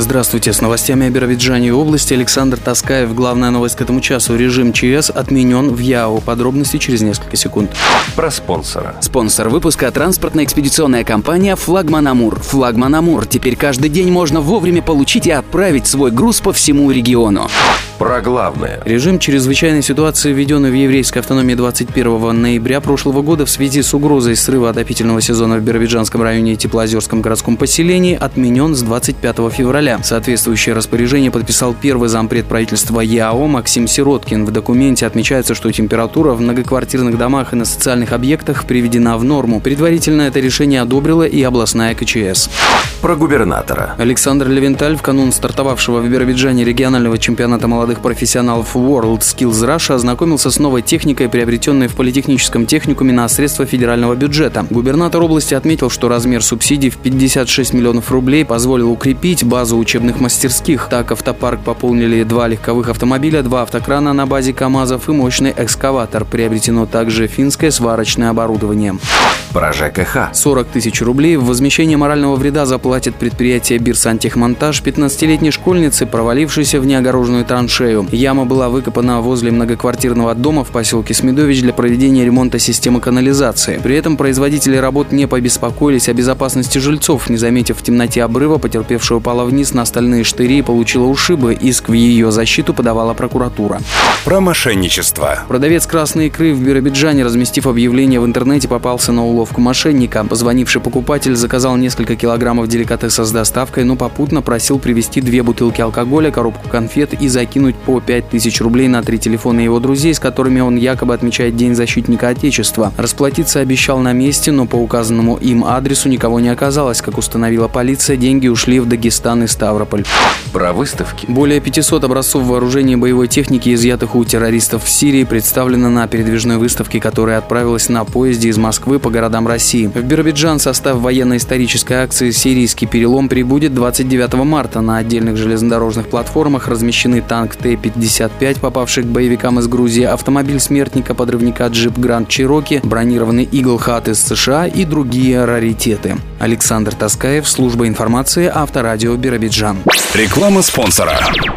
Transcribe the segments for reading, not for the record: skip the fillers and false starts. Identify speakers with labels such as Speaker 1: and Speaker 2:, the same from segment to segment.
Speaker 1: Здравствуйте, с новостями о Биробиджане и области Александр Таскаев. Главная новость к этому часу. Режим ЧС отменен в ЯО. Подробности через несколько секунд.
Speaker 2: Про спонсора.
Speaker 3: Спонсор выпуска — транспортно-экспедиционная компания «Флагман Амур». «Флагман Амур». Теперь каждый день можно вовремя получить и отправить свой груз по всему региону.
Speaker 2: Про главное.
Speaker 1: Режим чрезвычайной ситуации, введенный в еврейской автономии 21 ноября прошлого года в связи с угрозой срыва отопительного сезона в Биробиджанском районе и Теплоозерском городском поселении, отменен с 25 февраля. Соответствующее распоряжение подписал первый зампред правительства ЯО Максим Сироткин. В документе отмечается, что температура в многоквартирных домах и на социальных объектах приведена в норму. Предварительно это решение одобрила и областная КЧС.
Speaker 2: Про губернатора.
Speaker 1: Александр Левенталь в канун стартовавшего в Биробиджане регионального чемпионата молодых профессионалов World Skills Russia ознакомился с новой техникой, приобретенной в политехническом техникуме на средства федерального бюджета. Губернатор области отметил, что размер субсидий в 56 миллионов рублей позволил укрепить базу учебных мастерских. Так, автопарк пополнили 2 легковых автомобиля, 2 автокрана на базе КАМАЗов и мощный экскаватор. Приобретено также финское сварочное оборудование.
Speaker 2: Про ЖКХ.
Speaker 1: 40 тысяч рублей в возмещение морального вреда заплатит предприятие «Бирсантехмонтаж» 15-летней школьнице, провалившейся в неогороженную траншею. Яма была выкопана возле многоквартирного дома в поселке Смедович для проведения ремонта системы канализации. При этом производители работ не побеспокоились о безопасности жильцов. Не заметив в темноте обрыва, потерпевшая упала вниз на стальные штыри и получила ушибы. Иск в ее защиту подавала прокуратура.
Speaker 2: Про мошенничество.
Speaker 1: Продавец красной икры в Биробиджане, разместив объявление в интернете, попался на уловку мошенника. Позвонивший покупатель заказал несколько килограммов деликатеса с доставкой, но попутно просил привезти 2 бутылки алкоголя, коробку конфет и закинуть по 5000 рублей на 3 телефона его друзей, с которыми он якобы отмечает День защитника Отечества. Расплатиться обещал на месте, но по указанному им адресу никого не оказалось. Как установила полиция, деньги ушли в Дагестан и Ставрополь.
Speaker 2: Про выставки.
Speaker 1: Более 500 образцов вооружения и боевой техники, изъятых у террористов в Сирии, представлено на передвижной выставке, которая отправилась на поезде из Москвы по городам России. В Биробиджан состав военно-исторической акции «Сирийский перелом» прибудет 29 марта. На отдельных железнодорожных платформах размещены танк Т-55, попавший к боевикам из Грузии, автомобиль смертника подрывника джип Гранд Чироки, бронированный Игл Хат из США и другие раритеты. Александр Таскаев, служба информации, Авторадио Биробиджан.
Speaker 4: Реклама спонсора.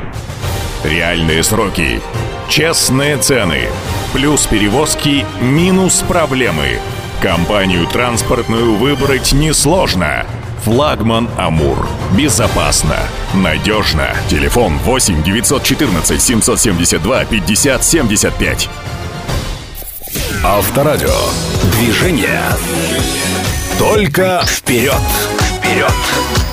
Speaker 4: Реальные сроки, честные цены, плюс перевозки, минус проблемы. Компанию транспортную выбрать несложно. «Флагман Амур». Безопасно, надежно. Телефон 8 914 772 50 75. Авторадио. Движение. Только вперед. Вперед.